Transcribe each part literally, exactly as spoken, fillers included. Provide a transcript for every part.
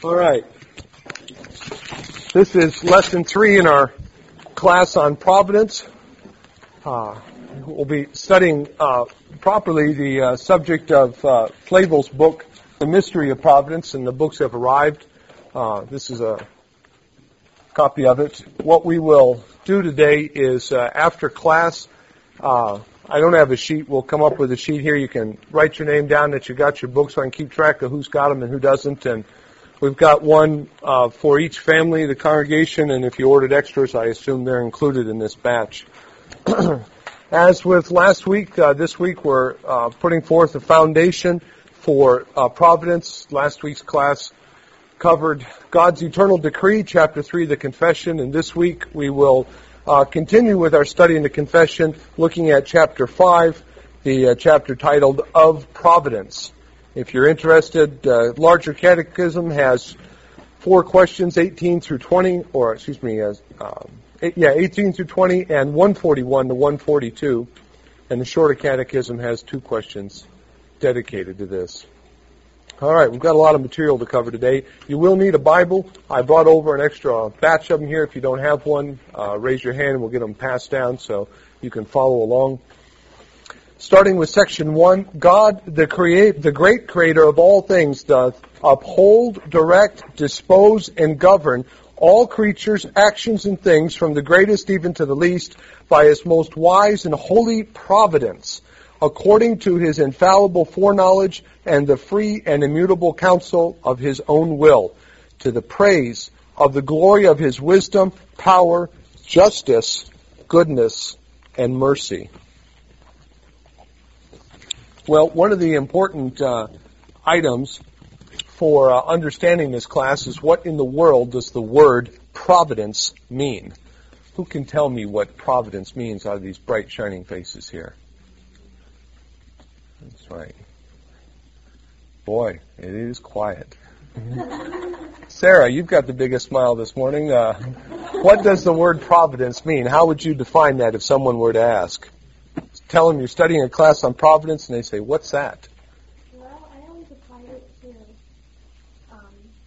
All right. This is lesson three in our class on providence. Uh, we'll be studying uh, properly the uh, subject of uh, Flavel's book, The Mystery of Providence, and the books have arrived. Uh, this is a copy of it. What we will do today is, uh, after class, uh, I don't have a sheet. We'll come up with a sheet here. You can write your name down that you got your books so I can keep track of who's got them and who doesn't. And we've got one uh, for each family, the congregation, and if you ordered extras, I assume they're included in this batch. As with last week, uh, this week we're uh, putting forth a foundation for uh, providence. Last week's class covered God's eternal decree, chapter three, the confession, and this week we will uh, continue with our study in the confession, looking at chapter five, the uh, chapter titled Of Providence. If you're interested, uh, Larger Catechism has four questions, eighteen through twenty, or excuse me, as um, eight, yeah, eighteen through twenty, and one forty-one to one forty-two, and the Shorter Catechism has two questions dedicated to this. All right, we've got a lot of material to cover today. You will need a Bible. I brought over an extra batch of them here. If you don't have one, uh, raise your hand and we'll get them passed down so you can follow along. Starting with section one, God, the create, the great creator of all things, doth uphold, direct, dispose, and govern all creatures, actions, and things, from the greatest even to the least, by his most wise and holy providence, according to his infallible foreknowledge and the free and immutable counsel of his own will, to the praise of the glory of his wisdom, power, justice, goodness, and mercy. Well, one of the important uh, items for uh, understanding this class is, what in the world does the word providence mean? Who can tell me what providence means out of these bright, shining faces here? That's right. Boy, it is quiet. Sarah, you've got the biggest smile this morning. Uh, what does the word providence mean? How would you define that if someone were to ask? Tell them you're studying a class on providence, and they say, what's that? Well, I always apply it to, um,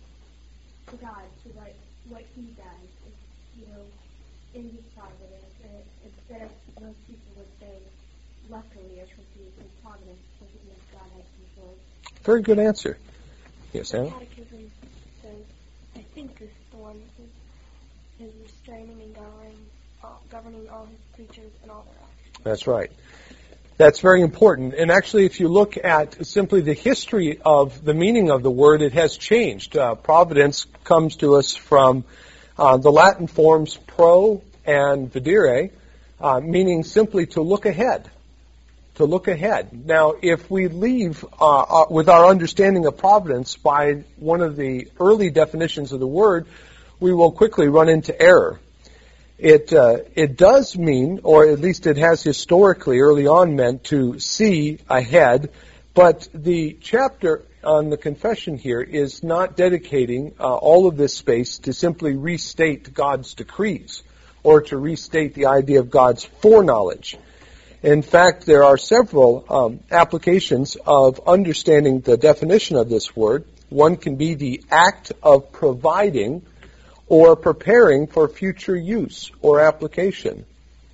to God, to what, what He does, it's, you know, in His providence. And it, instead of most people would say, luckily, or confused with providence, because it means God has control. Very good answer. Yes, Anna? The Catechism says, I think this one is, is restraining and governing all, governing all His creatures and all their actions. That's right. That's very important. And actually, if you look at simply the history of the meaning of the word, it has changed. Uh, providence comes to us from uh, the Latin forms pro and videre, uh, meaning simply to look ahead. To look ahead. Now, if we leave uh, uh, with our understanding of providence by one of the early definitions of the word, we will quickly run into error. It uh, it does mean, or at least it has historically early on meant, to see ahead, but the chapter on the confession here is not dedicating uh, all of this space to simply restate God's decrees or to restate the idea of God's foreknowledge. In fact, there are several um, applications of understanding the definition of this word. One can be the act of providing or preparing for future use or application.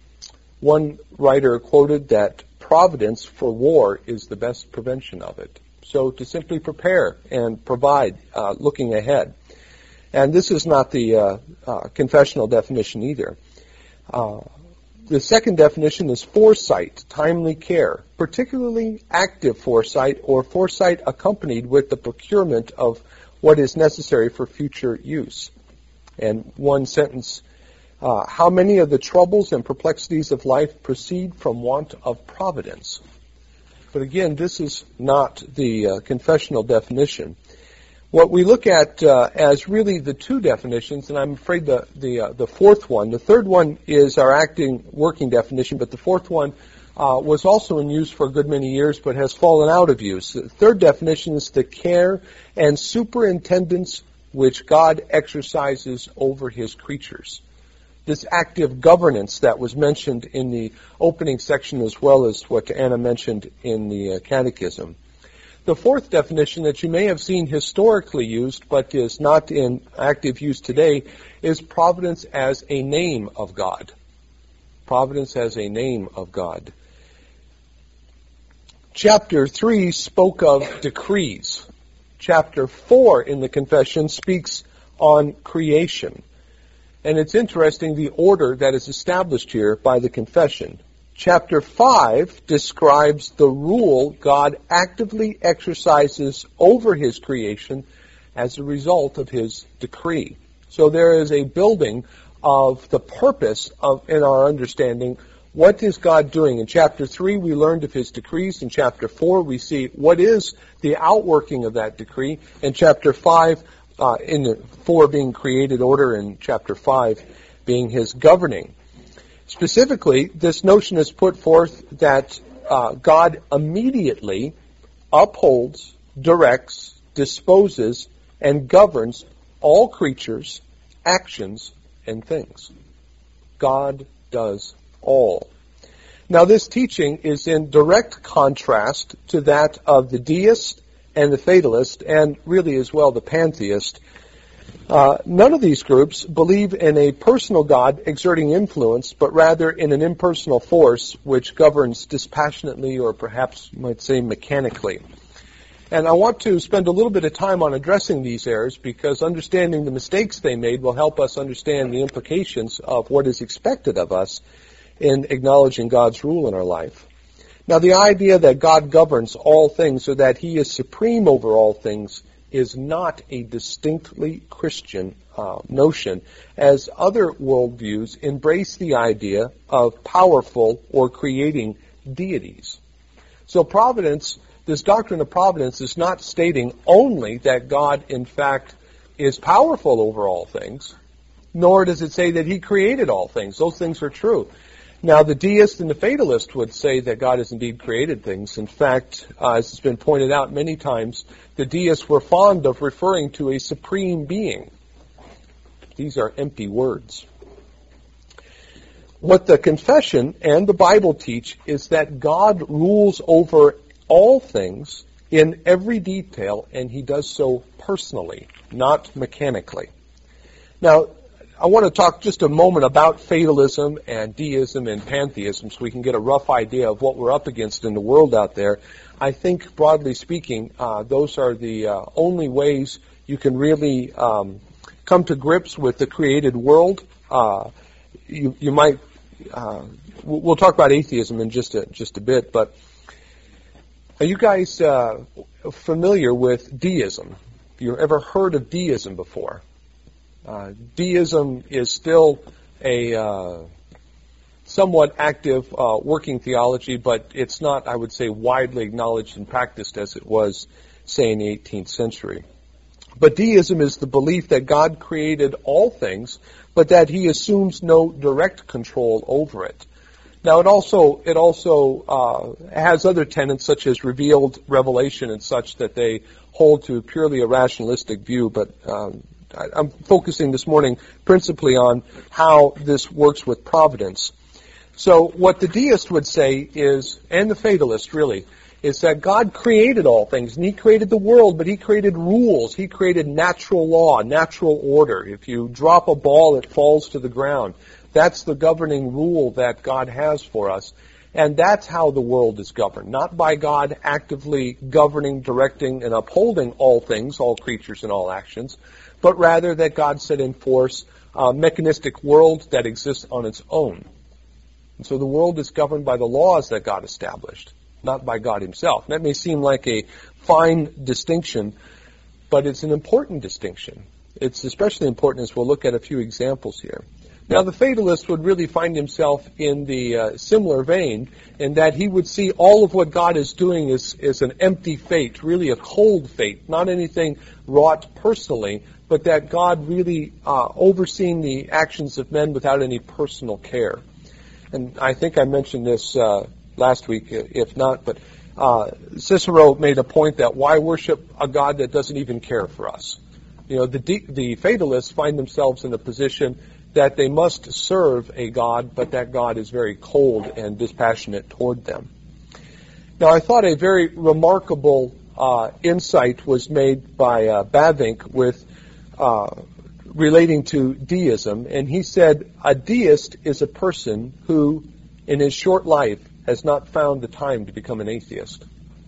One writer quoted that providence for war is the best prevention of it. So to simply prepare and provide, uh, looking ahead. And this is not the uh, uh, confessional definition either. Uh, the second definition is foresight, timely care, particularly active foresight or foresight accompanied with the procurement of what is necessary for future use. And one sentence, uh, how many of the troubles and perplexities of life proceed from want of providence? But again, this is not the uh, confessional definition. What we look at uh, as really the two definitions, and I'm afraid the the, uh, the fourth one, the third one is our acting working definition, but the fourth one uh, was also in use for a good many years but has fallen out of use. The third definition is the care and superintendence which God exercises over His creatures. This active governance that was mentioned in the opening section as well as what Anna mentioned in the uh, Catechism. The fourth definition that you may have seen historically used, but is not in active use today, is providence as a name of God. Providence as a name of God. Chapter three spoke of decrees. Chapter four in the Confession speaks on creation. And it's interesting the order that is established here by the Confession. Chapter five describes the rule God actively exercises over His creation as a result of His decree. So there is a building of the purpose of, in our understanding, what is God doing? In chapter three, we learned of His decrees. In chapter four, we see what is the outworking of that decree. In chapter five, uh, in the four being created order, and chapter five being His governing. Specifically, this notion is put forth that uh, God immediately upholds, directs, disposes, and governs all creatures, actions, and things. God does all. Now, this teaching is in direct contrast to that of the deist and the fatalist, and really as well the pantheist. Uh, none of these groups believe in a personal God exerting influence, but rather in an impersonal force which governs dispassionately, or perhaps you might say mechanically. And I want to spend a little bit of time on addressing these errors, because understanding the mistakes they made will help us understand the implications of what is expected of us in acknowledging God's rule in our life. Now, the idea that God governs all things, or that He is supreme over all things, is not a distinctly Christian uh, notion, as other worldviews embrace the idea of powerful or creating deities. So providence, this doctrine of providence, is not stating only that God, in fact, is powerful over all things, nor does it say that He created all things. Those things are true. Now, the deist and the fatalist would say that God has indeed created things. In fact, uh, as has been pointed out many times, the deists were fond of referring to a supreme being. These are empty words. What the Confession and the Bible teach is that God rules over all things in every detail, and He does so personally, not mechanically. Now, I want to talk just a moment about fatalism and deism and pantheism so we can get a rough idea of what we're up against in the world out there. I think, broadly speaking, uh, those are the uh, only ways you can really um, come to grips with the created world. Uh, you, you might, uh, we'll talk about atheism in just a, just a bit, but are you guys uh, familiar with deism? Have you ever heard of deism before? Uh, deism is still a uh, somewhat active uh, working theology, but it's not, I would say, widely acknowledged and practiced as it was, say, in the eighteenth century. But deism is the belief that God created all things, but that He assumes no direct control over it. Now, it also it also uh, has other tenets, such as revealed revelation and such, that they hold to purely a rationalistic view, but um, I'm focusing this morning principally on how this works with providence. So what the deist would say is, and the fatalist really, is that God created all things, and He created the world, but He created rules. He created natural law, natural order. If you drop a ball, it falls to the ground. That's the governing rule that God has for us. And that's how the world is governed, not by God actively governing, directing, and upholding all things, all creatures, and all actions, but rather that God set in force a mechanistic world that exists on its own. And so the world is governed by the laws that God established, not by God Himself. And that may seem like a fine distinction, but it's an important distinction. It's especially important as we'll look at a few examples here. Now, the fatalist would really find himself in the uh, similar vein, in that he would see all of what God is doing as, as an empty fate, really a cold fate, not anything wrought personally, but that God really uh, overseeing the actions of men without any personal care. And I think I mentioned this uh, last week, if not, but uh, Cicero made a point that why worship a God that doesn't even care for us? You know, the, de- the fatalists find themselves in a position that they must serve a God, but that God is very cold and dispassionate toward them. Now, I thought a very remarkable uh, insight was made by uh, Bavinck with uh, relating to deism, and he said a deist is a person who, in his short life, has not found the time to become an atheist.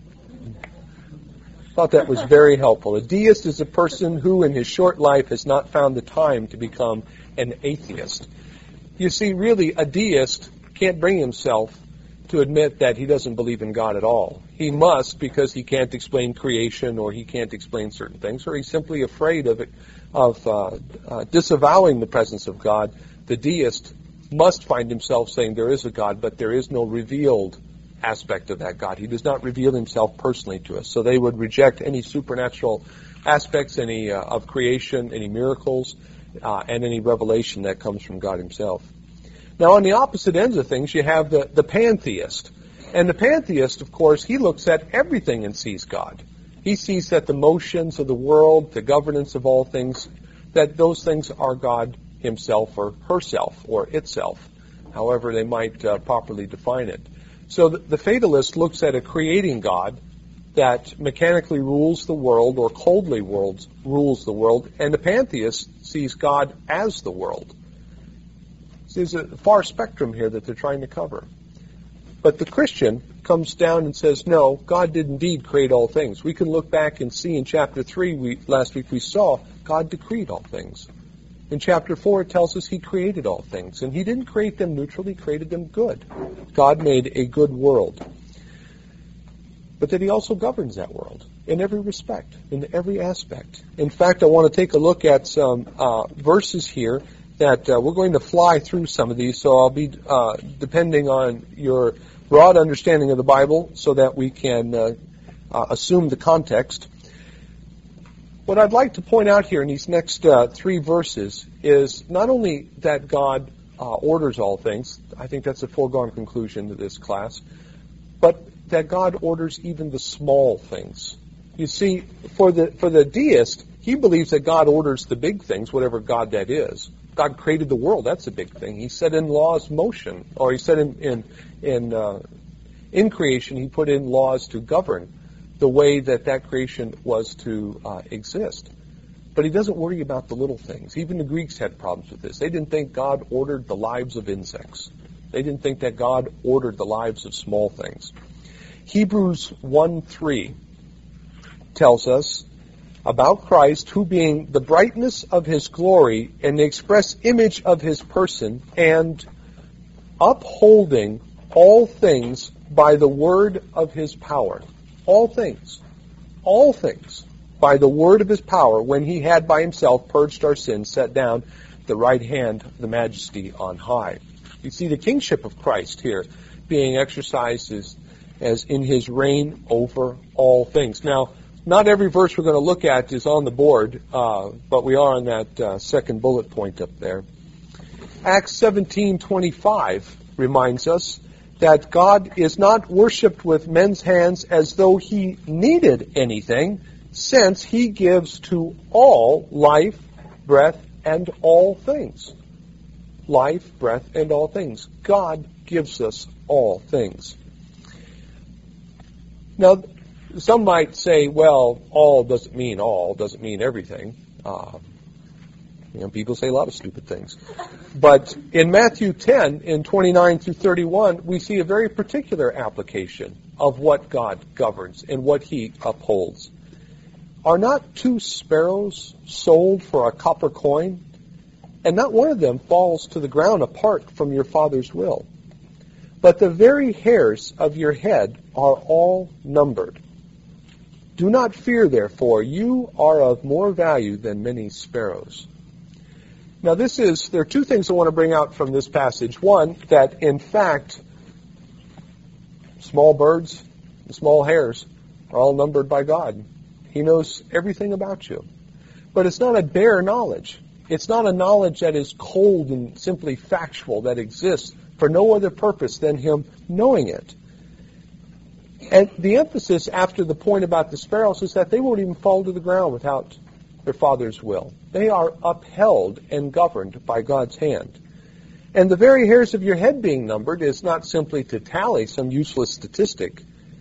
I thought that was very helpful. A deist is a person who, in his short life, has not found the time to become an atheist. You see, really, a deist can't bring himself to admit that he doesn't believe in God at all. He must, because he can't explain creation, or he can't explain certain things, or he's simply afraid of it, of uh, uh, disavowing the presence of God. The deist must find himself saying there is a God, but there is no revealed aspect of that God. He does not reveal himself personally to us. So they would reject any supernatural aspects, any uh, of creation, any miracles, uh, and any revelation that comes from God himself. Now, on the opposite ends of things, you have the, the pantheist. And the pantheist, of course, he looks at everything and sees God. He sees that the motions of the world, the governance of all things, that those things are God himself or herself or itself, however they might uh, properly define it. So the, the fatalist looks at a creating God that mechanically rules the world or coldly worlds, rules the world, and the pantheist sees God as the world. So there's a far spectrum here that they're trying to cover. But the Christian comes down and says, no, God did indeed create all things. We can look back and see in chapter three, we, last week we saw, God decreed all things. In chapter four, it tells us he created all things. And he didn't create them neutral, he created them good. God made a good world. But that he also governs that world in every respect, in every aspect. In fact, I want to take a look at some uh, verses here that uh, we're going to fly through some of these, so I'll be uh, depending on your broad understanding of the Bible so that we can uh, uh, assume the context. What I'd like to point out here in these next uh, three verses is not only that God uh, orders all things, I think that's a foregone conclusion to this class, but that God orders even the small things. You see, for the for the deist, he believes that God orders the big things, whatever God that is. God created the world, that's a big thing. He set in laws motion, or he set in in in, uh, in creation, he put in laws to govern the way that that creation was to uh, exist. But he doesn't worry about the little things. Even the Greeks had problems with this. They didn't think God ordered the lives of insects. They didn't think that God ordered the lives of small things. Hebrews one three tells us about Christ, who being the brightness of his glory and the express image of his person, and upholding all things by the word of his power. All things. All things. By the word of his power, when he had by himself purged our sins, set down the right hand of the majesty on high. You see the kingship of Christ here being exercised as, as in his reign over all things. Now, not every verse we're going to look at is on the board, uh, but we are on that uh, second bullet point up there. Acts seventeen twenty-five reminds us that God is not worshipped with men's hands as though he needed anything, since he gives to all life, breath, and all things. Life, breath, and all things. God gives us all things. Now, some might say, well, all doesn't mean all, doesn't mean everything. Uh, you know, people say a lot of stupid things. But in Matthew ten, in twenty-nine through thirty-one, we see a very particular application of what God governs and what he upholds. Are not two sparrows sold for a copper coin? And not one of them falls to the ground apart from your Father's will. But the very hairs of your head are all numbered. Do not fear, therefore, you are of more value than many sparrows. Now this is, there are two things I want to bring out from this passage. One, that in fact, small birds, the small hairs are all numbered by God. He knows everything about you. But it's not a bare knowledge. It's not a knowledge that is cold and simply factual, that exists for no other purpose than him knowing it. And the emphasis after the point about the sparrows is that they won't even fall to the ground without their Father's will. They are upheld and governed by God's hand. And the very hairs of your head being numbered is not simply to tally some useless statistic,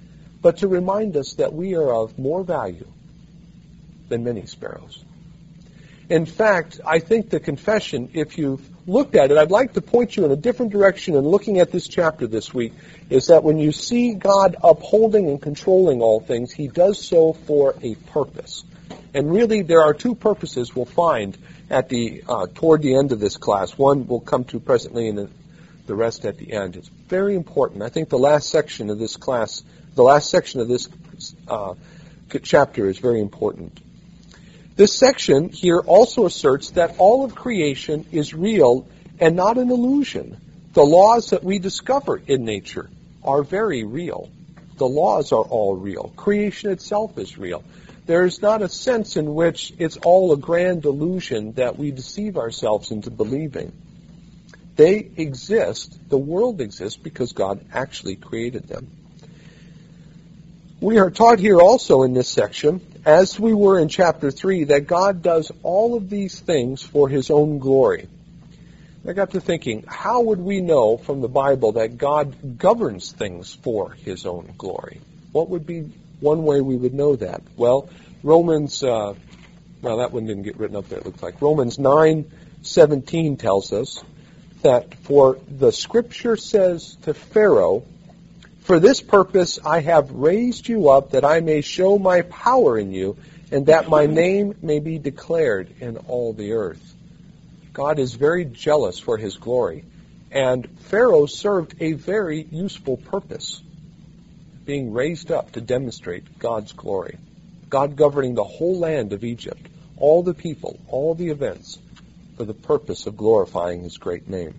but to remind us that we are of more value than many sparrows. In fact, I think the confession, if you've looked at it, I'd like to point you in a different direction in looking at this chapter this week, is that when you see God upholding and controlling all things, he does so for a purpose. And really, there are two purposes we'll find at the uh, toward the end of this class. One we'll come to presently, and the, the rest at the end. It's very important. I think the last section of this class, the last section of this uh, chapter is very important. This section here also asserts that all of creation is real and not an illusion. The laws that we discover in nature are very real. The laws are all real. Creation itself is real. There's not a sense in which it's all a grand illusion that we deceive ourselves into believing. They exist, the world exists, because God actually created them. We are taught here also in this section, as we were in chapter three, that God does all of these things for his own glory. I got to thinking, how would we know from the Bible that God governs things for his own glory? What would be one way we would know that? Well, Romans, uh, well, that one didn't get written up there, it looks like. Romans nine seventeen tells us that for the Scripture says to Pharaoh, "For this purpose I have raised you up, that I may show my power in you, and that my name may be declared in all the earth." God is very jealous for his glory, and Pharaoh served a very useful purpose, being raised up to demonstrate God's glory. God governing the whole land of Egypt, all the people, all the events, for the purpose of glorifying his great name.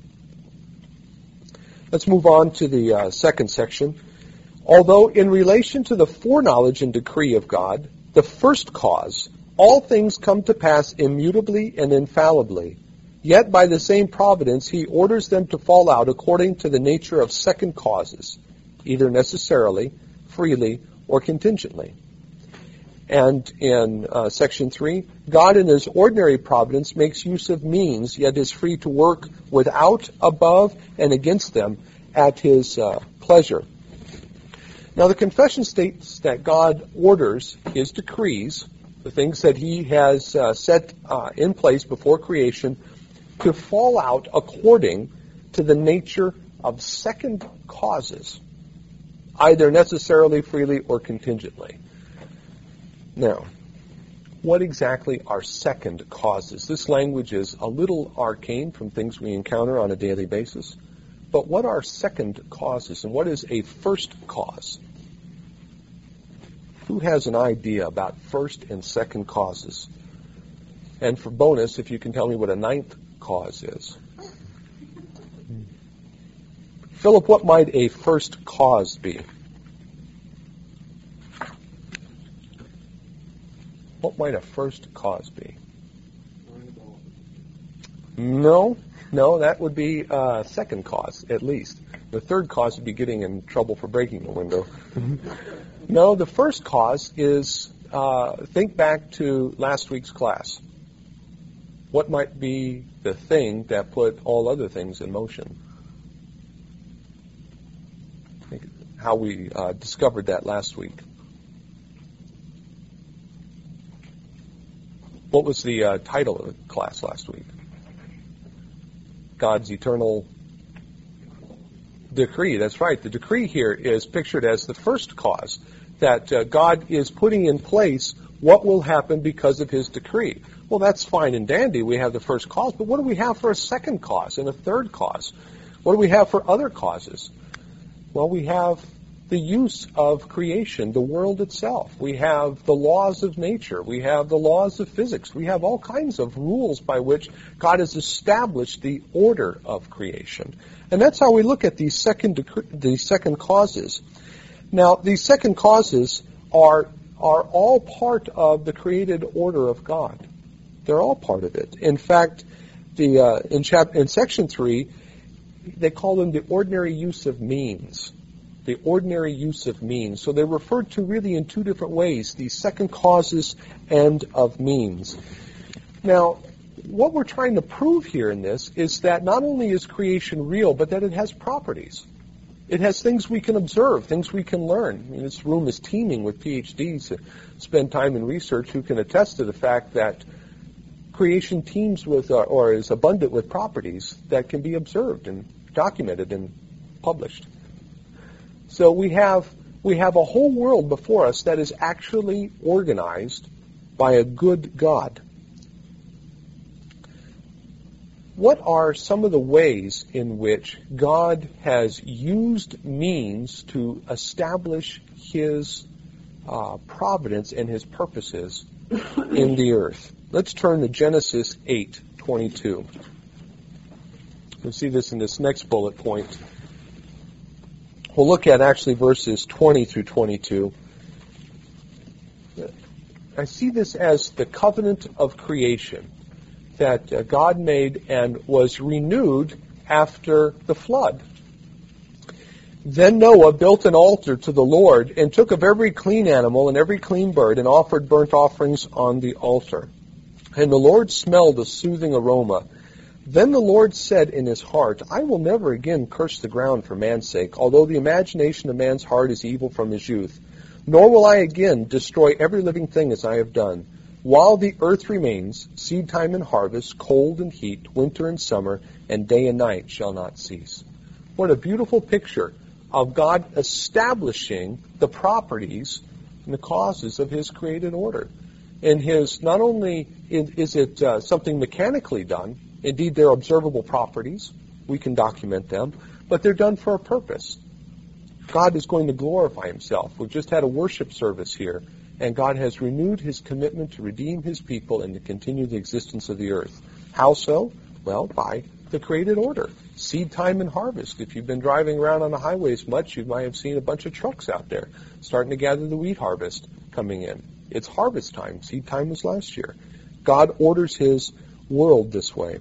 Let's move on to the uh, second section. Although in relation to the foreknowledge and decree of God, the first cause, all things come to pass immutably and infallibly, yet by the same providence he orders them to fall out according to the nature of second causes, either necessarily, freely, or contingently. And in uh, section three, God in his ordinary providence makes use of means, yet is free to work without, above, and against them at his uh, pleasure. Now the confession states that God orders his decrees, the things that he has uh, set uh, in place before creation, to fall out according to the nature of second causes, either necessarily, freely, or contingently. Now, what exactly are second causes? This language is a little arcane from things we encounter on a daily basis. But what are second causes, and what is a first cause? Who has an idea about first and second causes? And for bonus, if you can tell me what a ninth cause is. Philip, what might a first cause be? What might a first cause be? No, no, that would be a second cause, at least. The third cause would be getting in trouble for breaking the window. No, the first cause is, uh, think back to last week's class. What might be the thing that put all other things in motion? Think how we uh, discovered that last week. What was the uh, title of the class last week? God's eternal decree. That's right. The decree here is pictured as the first cause, that uh, God is putting in place what will happen because of his decree. Well, that's fine and dandy. We have the first cause, but what do we have for a second cause and a third cause? What do we have for other causes? Well, we have the use of creation, the world itself. We have the laws of nature. We have the laws of physics. We have all kinds of rules by which God has established the order of creation. And that's how we look at these second dec- these second causes. Now, these second causes are are all part of the created order of God. They're all part of it. In fact, the uh, in chap in section three, they call them the ordinary use of means. The ordinary use of means. So they're referred to really in two different ways, these second causes and of means. Now, what we're trying to prove here in this is that not only is creation real, but that it has properties. It has things we can observe, things we can learn. I mean, this room is teeming with P H Ds that spend time in research who can attest to the fact that creation teems with, uh, or is abundant with properties that can be observed and documented and published. So we have we have a whole world before us that is actually organized by a good God. What are some of the ways in which God has used means to establish His uh, providence and His purposes in the earth? Let's turn to Genesis eight twenty-two. You'll see this in this next bullet point. We'll look at actually verses twenty through twenty-two. I see this as the covenant of creation that uh, God made and was renewed after the flood. Then Noah built an altar to the Lord and took of every clean animal and every clean bird and offered burnt offerings on the altar. And the Lord smelled a soothing aroma. Then the Lord said in his heart, I will never again curse the ground for man's sake, although the imagination of man's heart is evil from his youth. Nor will I again destroy every living thing as I have done. While the earth remains, seed time and harvest, cold and heat, winter and summer, and day and night shall not cease. What a beautiful picture of God establishing the properties and the causes of His created order. And His, not only is it uh, something mechanically done, indeed they're observable properties, we can document them, but they're done for a purpose. God is going to glorify Himself. We've just had a worship service here. And God has renewed His commitment to redeem His people and to continue the existence of the earth. How so? Well, by the created order. Seed time and harvest. If you've been driving around on the highways much, you might have seen a bunch of trucks out there starting to gather the wheat harvest coming in. It's harvest time. Seed time was last year. God orders His world this way.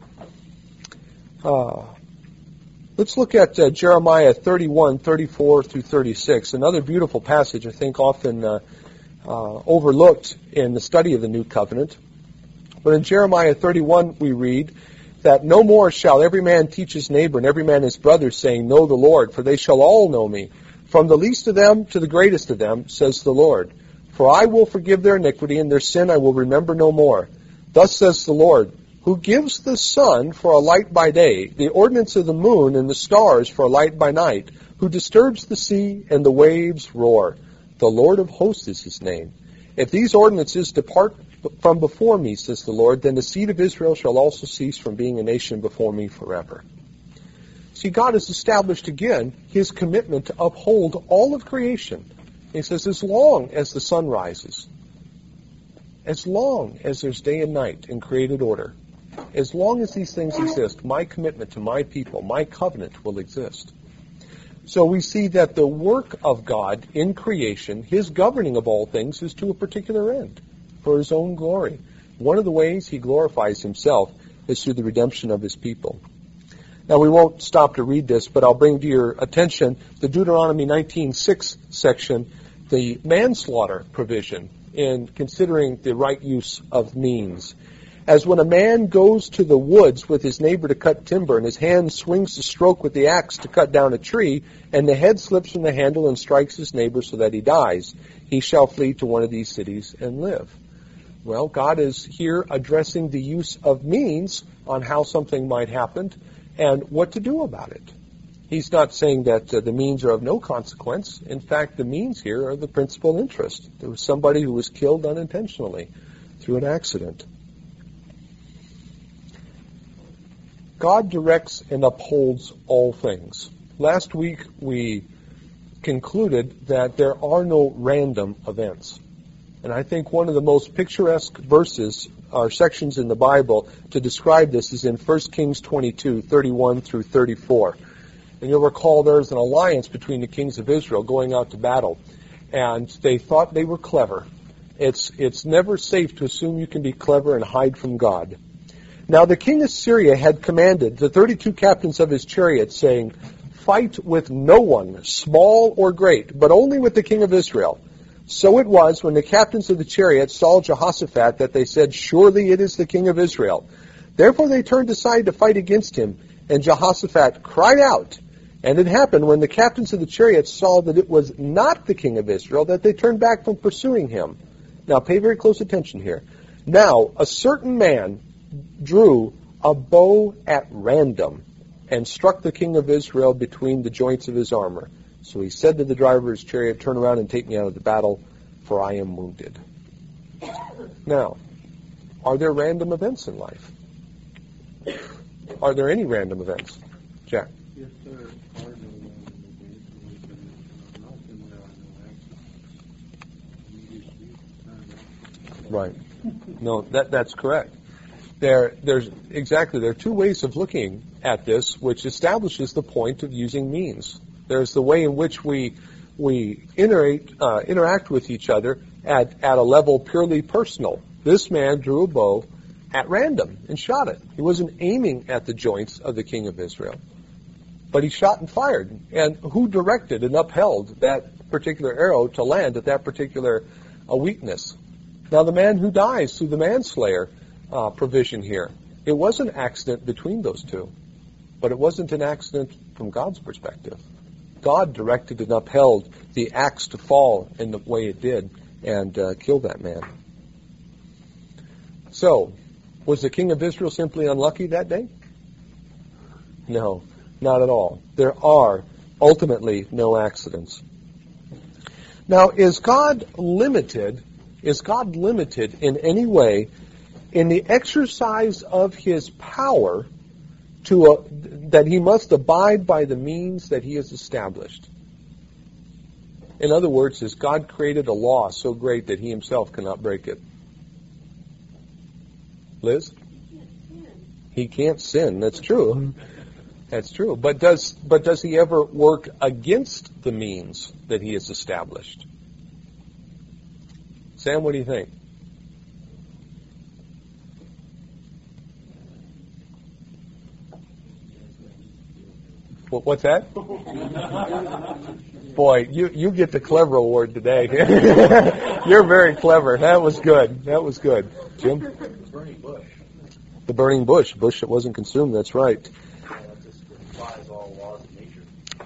Uh, let's look at uh, Jeremiah thirty-one, thirty-four through thirty-six. Another beautiful passage, I think, often Uh, Uh, overlooked in the study of the New Covenant. But in Jeremiah thirty-one we read that no more shall every man teach his neighbor and every man his brother, saying, Know the Lord, for they shall all know me, from the least of them to the greatest of them, says the Lord. For I will forgive their iniquity, and their sin I will remember no more. Thus says the Lord, who gives the sun for a light by day, the ordinance of the moon and the stars for a light by night, who disturbs the sea and the waves roar. The Lord of hosts is His name. If these ordinances depart from before me, says the Lord, then the seed of Israel shall also cease from being a nation before me forever. See, God has established again His commitment to uphold all of creation. He says, as long as the sun rises, as long as there's day and night in created order, as long as these things exist, my commitment to my people, my covenant will exist. So we see that the work of God in creation, His governing of all things, is to a particular end, for His own glory. One of the ways He glorifies Himself is through the redemption of His people. Now we won't stop to read this, but I'll bring to your attention the Deuteronomy nineteen six section, the manslaughter provision in considering the right use of means. As when a man goes to the woods with his neighbor to cut timber, and his hand swings the stroke with the axe to cut down a tree, and the head slips from the handle and strikes his neighbor so that he dies, he shall flee to one of these cities and live. Well, God is here addressing the use of means on how something might happen and what to do about it. He's not saying that uh, the means are of no consequence. In fact, the means here are the principal interest. There was somebody who was killed unintentionally through an accident. God directs and upholds all things. Last week we concluded that there are no random events. And I think one of the most picturesque verses or sections in the Bible to describe this is in First Kings twenty-two, thirty-one through thirty-four. And you'll recall there's an alliance between the kings of Israel going out to battle. And they thought they were clever. It's, it's never safe to assume you can be clever and hide from God. Now the king of Syria had commanded the thirty-two captains of his chariots, saying, Fight with no one, small or great, but only with the king of Israel. So it was, when the captains of the chariots saw Jehoshaphat, that they said, Surely it is the king of Israel. Therefore they turned aside to fight against him, and Jehoshaphat cried out, And it happened when the captains of the chariots saw that it was not the king of Israel that they turned back from pursuing him. Now pay very close attention here. Now a certain man drew a bow at random and struck the king of Israel between the joints of his armor. So he said to the driver of his chariot, "Turn around and take me out of the battle, for I am wounded." Now, are there random events in life? Are there any random events? Jack? Yes, there are no random events. Nothing there are no accidents. You just read the Right. No, that that's correct. There, there's exactly there are two ways of looking at this, which establishes the point of using means. There's the way in which we we interact uh, interact with each other at at a level purely personal. This man drew a bow at random and shot it. He wasn't aiming at the joints of the king of Israel, but he shot and fired. And who directed and upheld that particular arrow to land at that particular uh, weakness? Now, the man who dies through the manslayer uh, provision here, it was an accident between those two, but it wasn't an accident from God's perspective. God directed and upheld the axe to fall in the way it did and uh, kill that man. So, was the king of Israel simply unlucky that day? No, not at all. There are ultimately no accidents. Now, is God limited? Is God limited in any way in the exercise of his power to a, that he must abide by the means that he has established? In other words, has God created a law so great that he himself cannot break it? Liz? He can't sin. That's true. That's true. But does but does he ever work against the means that he has established? Sam, what do you think? What, what's that? Boy, you, you get the clever award today. You're very clever. That was good. That was good. Jim? The burning bush. The burning bush. Bush that wasn't consumed. That's right. Uh, this defies all laws of nature.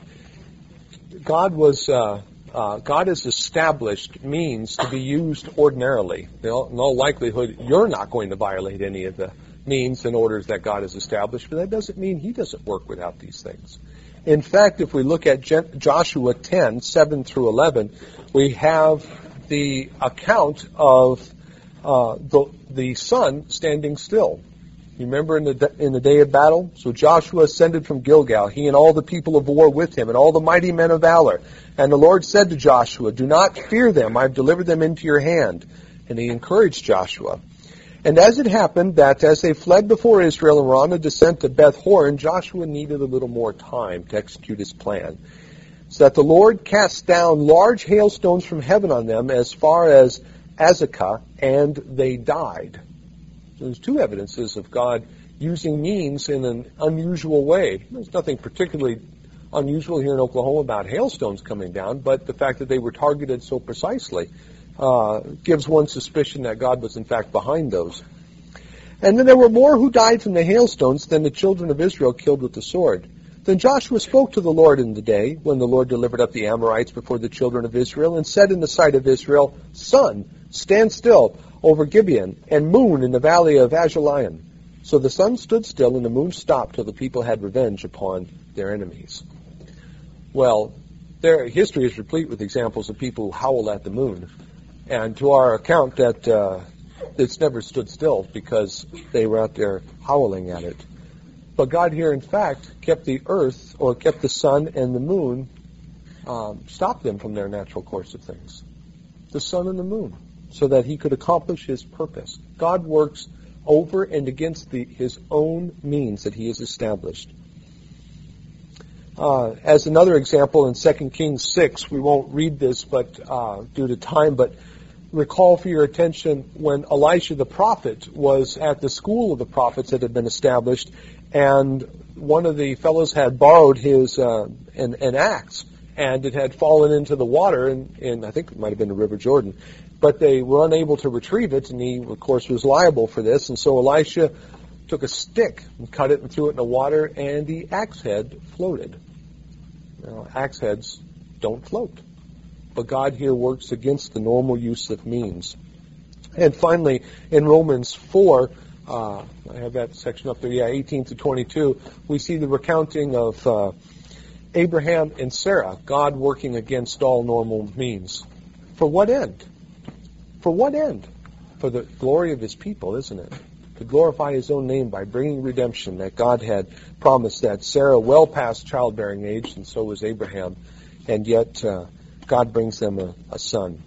God was... Uh, Uh, God has established means to be used ordinarily. In all, in all likelihood, you're not going to violate any of the means and orders that God has established, but that doesn't mean he doesn't work without these things. In fact, if we look at Joshua ten, seven through eleven, we have the account of uh, the, the sun standing still. You remember in the in the day of battle? So Joshua ascended from Gilgal, he and all the people of war with him, and all the mighty men of valor. And the Lord said to Joshua, "Do not fear them, I have delivered them into your hand." And he encouraged Joshua. And as it happened that as they fled before Israel and were on the descent to Beth Horon, Joshua needed a little more time to execute his plan. So that the Lord cast down large hailstones from heaven on them as far as Azekah, and they died. So there's two evidences of God using means in an unusual way. There's nothing particularly unusual here in Oklahoma about hailstones coming down, but the fact that they were targeted so precisely uh, gives one suspicion that God was in fact behind those. And then there were more who died from the hailstones than the children of Israel killed with the sword. Then Joshua spoke to the Lord in the day when the Lord delivered up the Amorites before the children of Israel, and said in the sight of Israel, "Sun, stand still over Gibeon, and moon in the valley of Ajalon." So the sun stood still and the moon stopped till the people had revenge upon their enemies. Well, their history is replete with examples of people who howl at the moon. And to our account that uh, it's never stood still because they were out there howling at it. But God here, in fact, kept the earth, or kept the sun and the moon, um, stopped them from their natural course of things. The sun and the moon, so that he could accomplish his purpose. God works over and against the, his own means that he has established. Uh, as another example, in Second Kings six, we won't read this but uh, due to time, but recall for your attention when Elisha the prophet was at the school of the prophets that had been established, and one of the fellows had borrowed his uh, an, an axe, and it had fallen into the water, and, and I think it might have been the River Jordan, but they were unable to retrieve it, and he, of course, was liable for this, and so Elisha took a stick and cut it and threw it in the water, and the axe head floated. Now, axe heads don't float. But God here works against the normal use of means. And finally, in Romans four, uh, I have that section up there, yeah, eighteen to twenty-two, we see the recounting of uh, Abraham and Sarah, God working against all normal means. For what end? For what end? For the glory of his people, isn't it? To glorify his own name by bringing redemption, that God had promised that Sarah well past childbearing age, and so was Abraham, and yet uh, God brings them a, a son.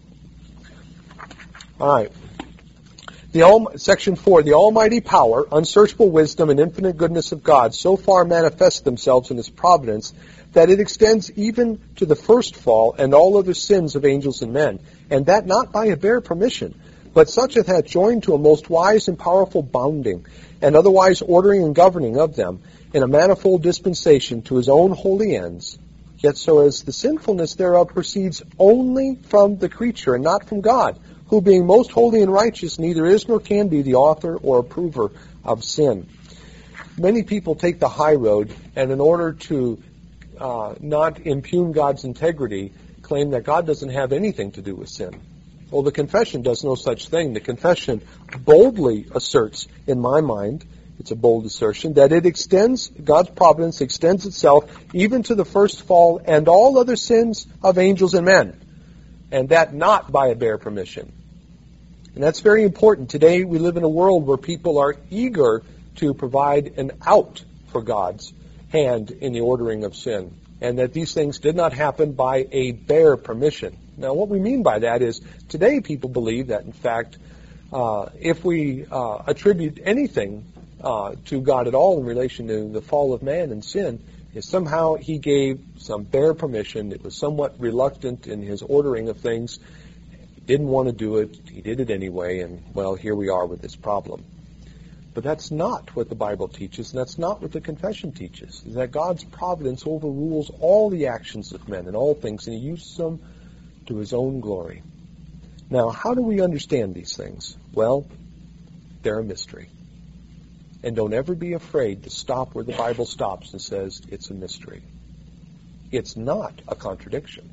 All right. The Al- Section four, the almighty power, unsearchable wisdom, and infinite goodness of God so far manifest themselves in his providence that it extends even to the first fall and all other sins of angels and men, and that not by a bare permission, but such as hath joined to a most wise and powerful bounding, and otherwise ordering and governing of them in a manifold dispensation to his own holy ends, yet so as the sinfulness thereof proceeds only from the creature and not from God, who being most holy and righteous neither is nor can be the author or approver of sin. Many people take the high road, and in order to uh, not impugn God's integrity, claim that God doesn't have anything to do with sin. Well, the confession does no such thing. The confession boldly asserts, in my mind, it's a bold assertion, that it extends, God's providence extends itself even to the first fall and all other sins of angels and men, and that not by a bare permission. And that's very important. Today we live in a world where people are eager to provide an out for God's hand in the ordering of sin, and that these things did not happen by a bare permission. Now, what we mean by that is today people believe that, in fact, uh, if we uh, attribute anything uh, to God at all in relation to the fall of man and sin, is somehow he gave some bare permission. It was somewhat reluctant in his ordering of things. He didn't want to do it. He did it anyway, and, well, here we are with this problem. But that's not what the Bible teaches, and that's not what the confession teaches, is that God's providence overrules all the actions of men and all things, and he uses them to his own glory. Now, how do we understand these things? Well, they're a mystery. And don't ever be afraid to stop where the Bible stops and says it's a mystery. It's not a contradiction.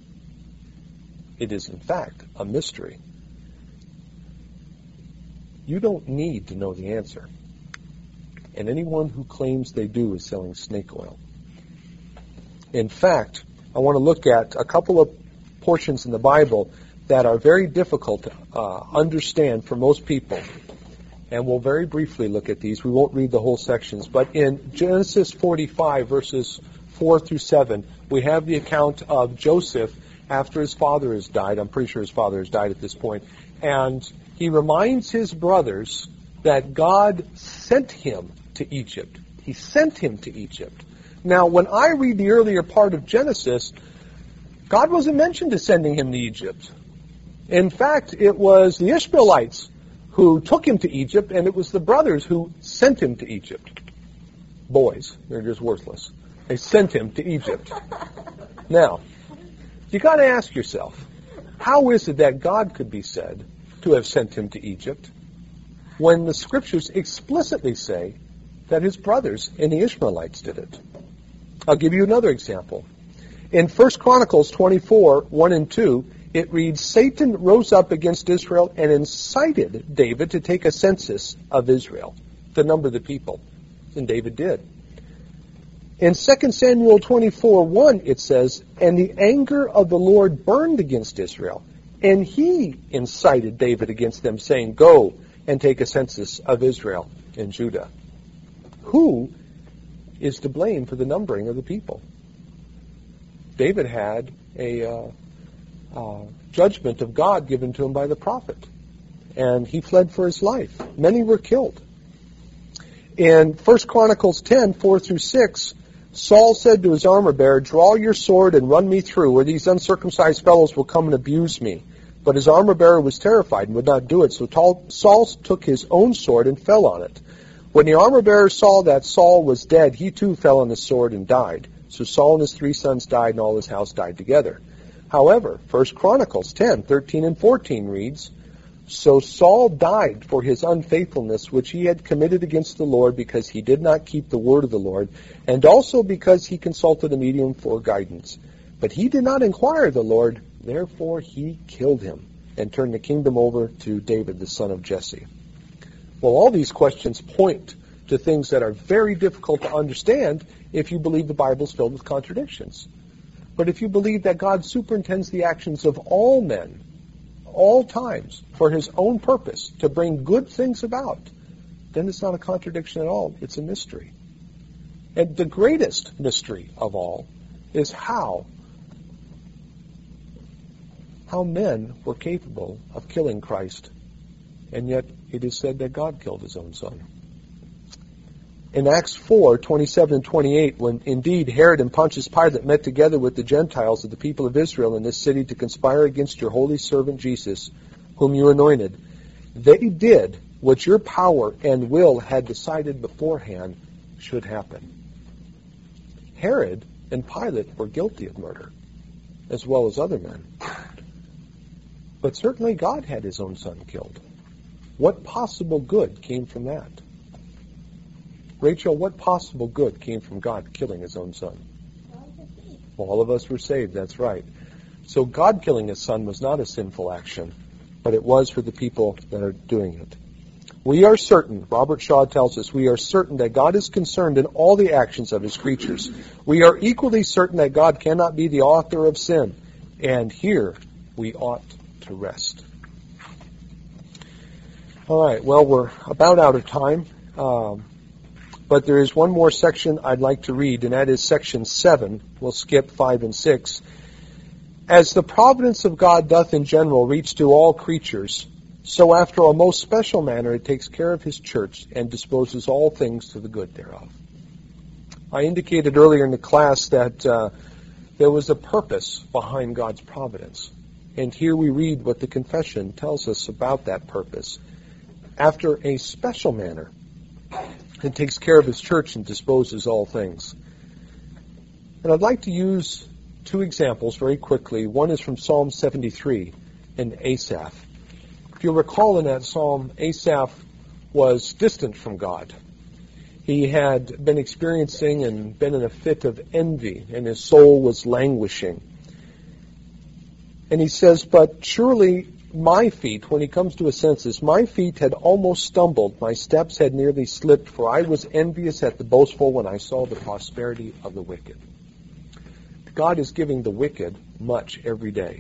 It is, in fact, a mystery. You don't need to know the answer. And anyone who claims they do is selling snake oil. In fact, I want to look at a couple of portions in the Bible that are very difficult to uh, understand for most people. And we'll very briefly look at these. We won't read the whole sections. But in Genesis forty-five, verses four through seven, we have the account of Joseph after his father has died. I'm pretty sure his father has died at this point. And he reminds his brothers that God sent him to Egypt. He sent him to Egypt. Now, when I read the earlier part of Genesis, God wasn't mentioned as sending him to Egypt. In fact, it was the Ishmaelites who took him to Egypt, and it was the brothers who sent him to Egypt. Boys, they're just worthless. They sent him to Egypt. Now, you got to ask yourself, how is it that God could be said to have sent him to Egypt when the Scriptures explicitly say that his brothers and the Ishmaelites did it? I'll give you another example. In First Chronicles twenty-four, one and two, it reads, Satan rose up against Israel and incited David to take a census of Israel, to number the people. And David did. In Second Samuel twenty-four, one, it says, And the anger of the Lord burned against Israel, and he incited David against them, saying, Go and take a census of Israel and Judah. Who is to blame for the numbering of the people? David had a uh, uh, judgment of God given to him by the prophet, and he fled for his life. Many were killed. In First Chronicles ten, four through six, Saul said to his armor-bearer, Draw your sword and run me through, or these uncircumcised fellows will come and abuse me. But his armor-bearer was terrified and would not do it, so Saul took his own sword and fell on it. When the armor-bearer saw that Saul was dead, he too fell on the sword and died. So Saul and his three sons died, and all his house died together. However, First Chronicles ten, thirteen and fourteen reads, So Saul died for his unfaithfulness which he had committed against the Lord, because he did not keep the word of the Lord, and also because he consulted a medium for guidance. But he did not inquire of the Lord, therefore he killed him and turned the kingdom over to David, the son of Jesse. Well, all these questions point to things that are very difficult to understand if you believe the Bible is filled with contradictions. But if you believe that God superintends the actions of all men, all times, for his own purpose, to bring good things about, then it's not a contradiction at all. It's a mystery. And the greatest mystery of all is how, how men were capable of killing Christ, and yet it is said that God killed his own son. In Acts four, twenty-seven and twenty-eight, when indeed Herod and Pontius Pilate met together with the Gentiles of the people of Israel in this city to conspire against your holy servant Jesus, whom you anointed, they did what your power and will had decided beforehand should happen. Herod and Pilate were guilty of murder, as well as other men. But certainly God had his own son killed. What possible good came from that? Rachel, what possible good came from God killing his own son? All of us were saved, that's right. So God killing his son was not a sinful action, but it was for the people that are doing it. We are certain, Robert Shaw tells us, we are certain that God is concerned in all the actions of his creatures. We are equally certain that God cannot be the author of sin. And here we ought to rest. All right, well, we're about out of time. Um, But there is one more section I'd like to read, and that is section seven. We'll skip five and six. As the providence of God doth in general reach to all creatures, so after a most special manner it takes care of his church and disposes all things to the good thereof. I indicated earlier in the class that uh, there was a purpose behind God's providence. And here we read what the confession tells us about that purpose. After a special manner, and takes care of his church and disposes all things. And I'd like to use two examples very quickly. One is from Psalm seventy-three and Asaph. If you'll recall in that psalm, Asaph was distant from God. He had been experiencing and been in a fit of envy, and his soul was languishing. And he says, but surely my feet, when he comes to his senses, my feet had almost stumbled, my steps had nearly slipped, for I was envious at the boastful when I saw the prosperity of the wicked. God is giving the wicked much every day.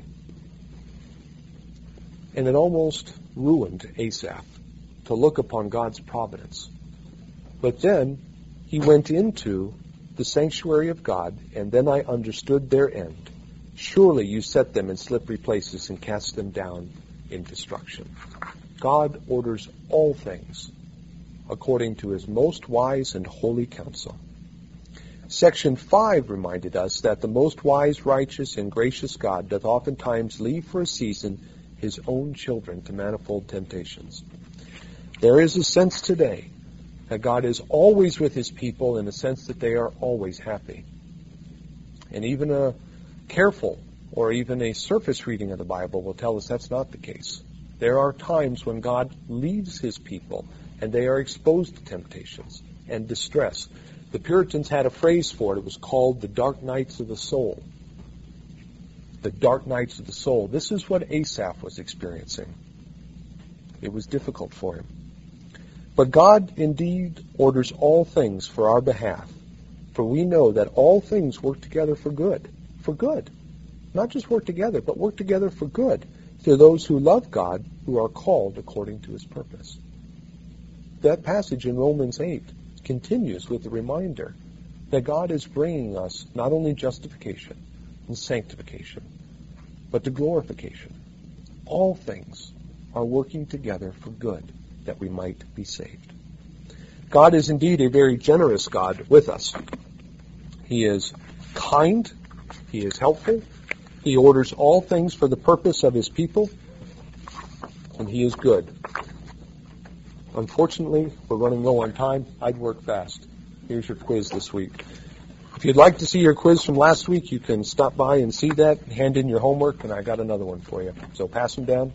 And it almost ruined Asaph to look upon God's providence. But then he went into the sanctuary of God, and then I understood their end. Surely you set them in slippery places and cast them down in destruction. God orders all things according to his most wise and holy counsel. Section five reminded us that the most wise, righteous, and gracious God doth oftentimes leave for a season his own children to manifold temptations. There is a sense today that God is always with his people in the sense that they are always happy. And even a careful or even a surface reading of the Bible will tell us that's not the case. There are times when God leaves his people and they are exposed to temptations and distress. The Puritans had a phrase for it. It was called the dark nights of the soul. The dark nights of the soul. This is what Asaph was experiencing. It was difficult for him. But God indeed orders all things for our behalf, for we know that all things work together for good. For good. Not just work together, but work together for good to those who love God, who are called according to his purpose. That passage in Romans eight continues with the reminder that God is bringing us not only justification and sanctification, but to glorification. All things are working together for good, that we might be saved. God is indeed a very generous God with us. He is kind. He is helpful. He orders all things for the purpose of his people, and he is good. Unfortunately, we're running low on time. I'd work fast. Here's your quiz this week. If you'd like to see your quiz from last week, you can stop by and see that, hand in your homework, and I got another one for you. So pass them down.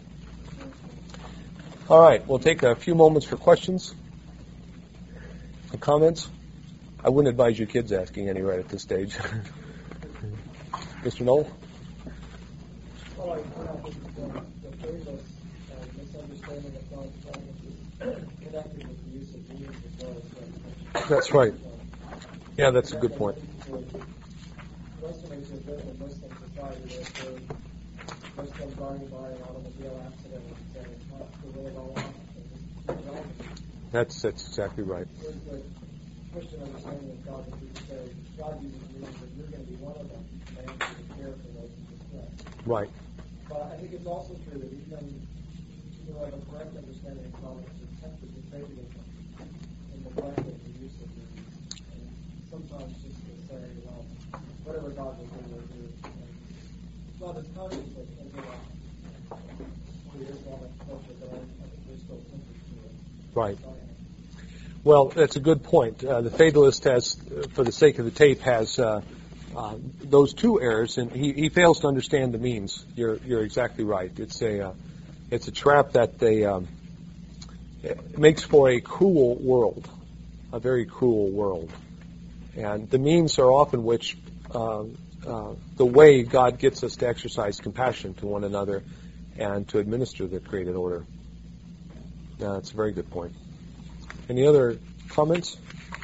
All right, we'll take a few moments for questions and comments. I wouldn't advise your kids asking any right at this stage. Mister Knoll? Well, I point out that the, the faithless and misunderstanding of God's promises connected with the use of means as well as God. That's right. Yeah, that's a good point. Resonates a bit in Muslim society where Muslims driving by an automobile accident and saying, it's not the will of Allah. And just, That's, that's exactly right. There's the Christian understanding of God that people say, God uses means and you're going to be one of them, and to care for those in distress. Right. But I think it's also true that even people who have a correct understanding of promise are tempted to take it in neglecting the use of means. And sometimes just to say, well, whatever God will do, will do. And not as consciously as in the Islamic culture, but I think we're still tempted to it. Right. Well, that's a good point. Uh, the fatalist has, uh, for the sake of the tape, has uh, uh, those two errors, and he, he fails to understand the means. You're you're exactly right. It's a uh, it's a trap that they um, it makes for a cruel world, a very cruel world, and the means are often which uh, uh, the way God gets us to exercise compassion to one another and to administer the created order. Yeah, that's a very good point. Any other comments?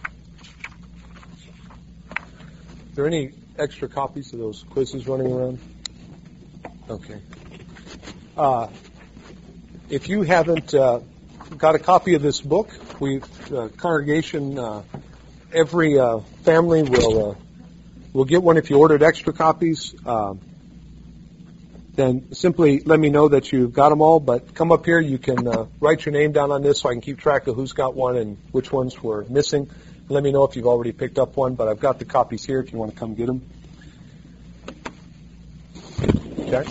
Are there any extra copies of those quizzes running around? Okay. Uh, if you haven't uh, got a copy of this book, we uh, congregation, uh, every uh, family will uh, will get one if you ordered extra copies. Uh, then simply let me know that you've got them all, but come up here. You can uh, write your name down on this so I can keep track of who's got one and which ones were missing. Let me know if you've already picked up one, but I've got the copies here if you want to come get them. Okay.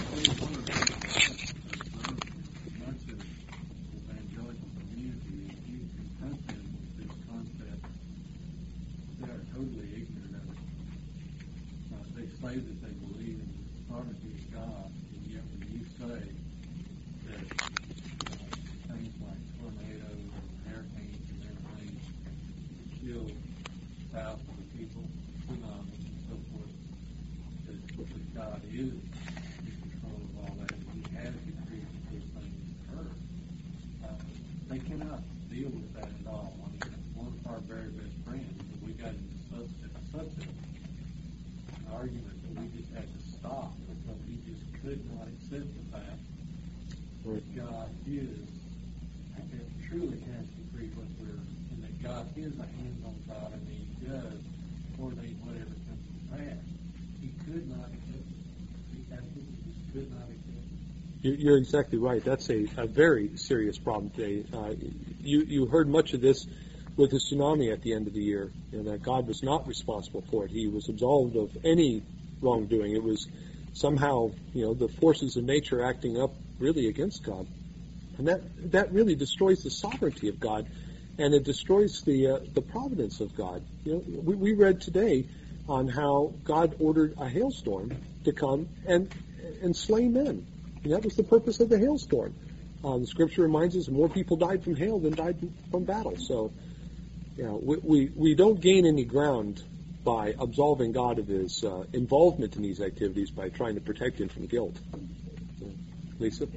You're exactly right. That's a, a very serious problem today. Uh, you, you heard much of this with the tsunami at the end of the year, you know, that God was not responsible for it. He was absolved of any wrongdoing. It was somehow, you know, the forces of nature acting up really against God. And that, that really destroys the sovereignty of God, and it destroys the uh, the providence of God. You know, we, we read today on how God ordered a hailstorm to come and and slay men. And that was the purpose of the hailstorm. Uh, the scripture reminds us more people died from hail than died from battle. So, you know, we, we, we don't gain any ground by absolving God of his uh, involvement in these activities by trying to protect him from guilt. So, Lisa?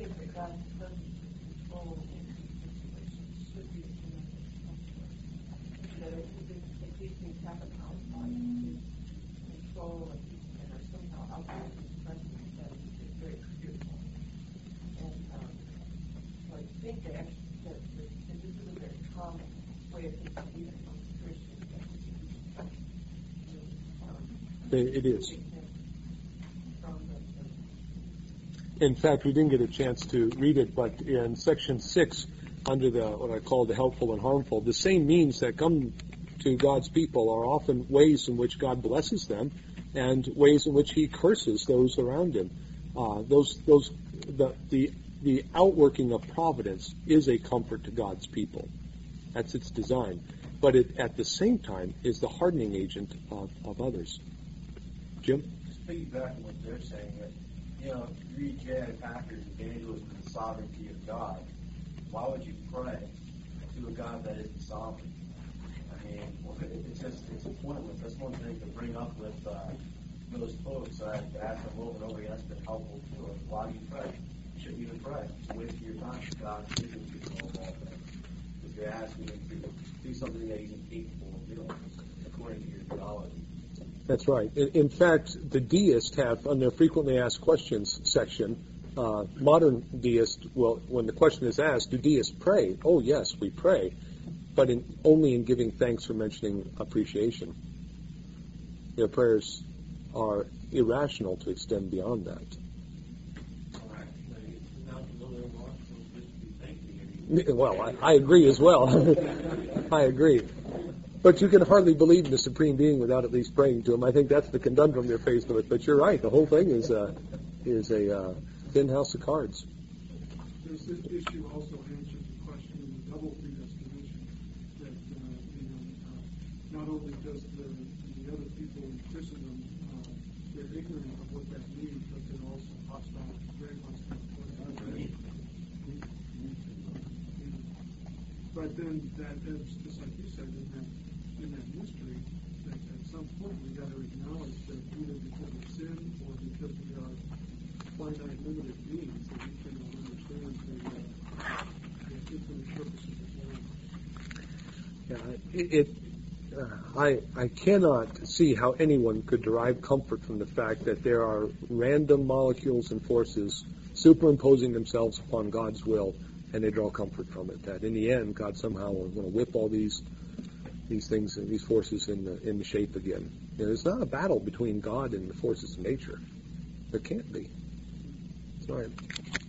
It is. In fact, we didn't get a chance to read it, but in section six, under the what I call the helpful and harmful, the same means that come to God's people are often ways in which God blesses them and ways in which he curses those around him. Uh, those, those, the, the, the outworking of providence is a comfort to God's people. That's its design. But it, at the same time, is the hardening agent of, of others. Jim? Just piggyback on what they're saying, that, you know, if you read J I Packer's Evangelism and the Sovereignty of God, why would you pray to a God that isn't sovereign? I mean, well, it's just, it's pointless. That's one thing to bring up with uh, those folks, I have to ask them over and over again, that's been helpful too. Like, why do you pray? You shouldn't even pray. It's a waste of your time. God is in control of all things. Because you're asking him to do something that he's incapable of doing, according to your theology. That's right. In, in fact, the deists have, on their frequently asked questions section, uh, modern deists, well, when the question is asked, do deists pray? Oh, yes, we pray, but in, only in giving thanks or mentioning appreciation. Their prayers are irrational to extend beyond that. Well, I, I agree as well. I agree. But you can hardly believe in the Supreme Being without at least praying to him. I think that's the conundrum they're faced with. But you're right. The whole thing is a, is a uh, thin house of cards. Does this issue also answer the question of the double predestination? That, uh, you know, uh, not only does the, the other people in Christendom, uh, they're ignorant of what that means, but they're also hostile, very hostile. But then that is, just like you said, in that, in that mystery, that at some point we got to acknowledge that either because of sin or because we are finite, limited beings, that we cannot understand the, uh, the infinite purpose of the world. Yeah, it, it uh, I I cannot see how anyone could derive comfort from the fact that there are random molecules and forces superimposing themselves upon God's will, and they draw comfort from it. That in the end, God somehow will going to whip all these these things and these forces in the, in the shape again. You know, it's not a battle between God and the forces of nature. There can't be. Sorry.